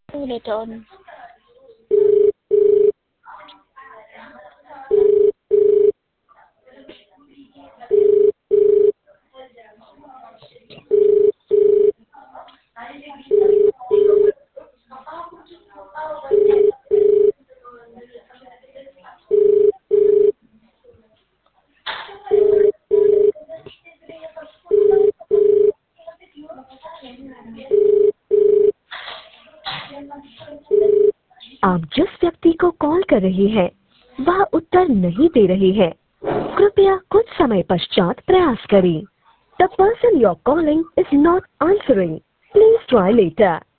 later on. आप जिस व्यक्ति को कॉल कर रहे हैं वह उत्तर नहीं दे रहे हैं। कृपया कुछ समय पश्चात प्रयास करें। The person you're calling is not answering. Please try later.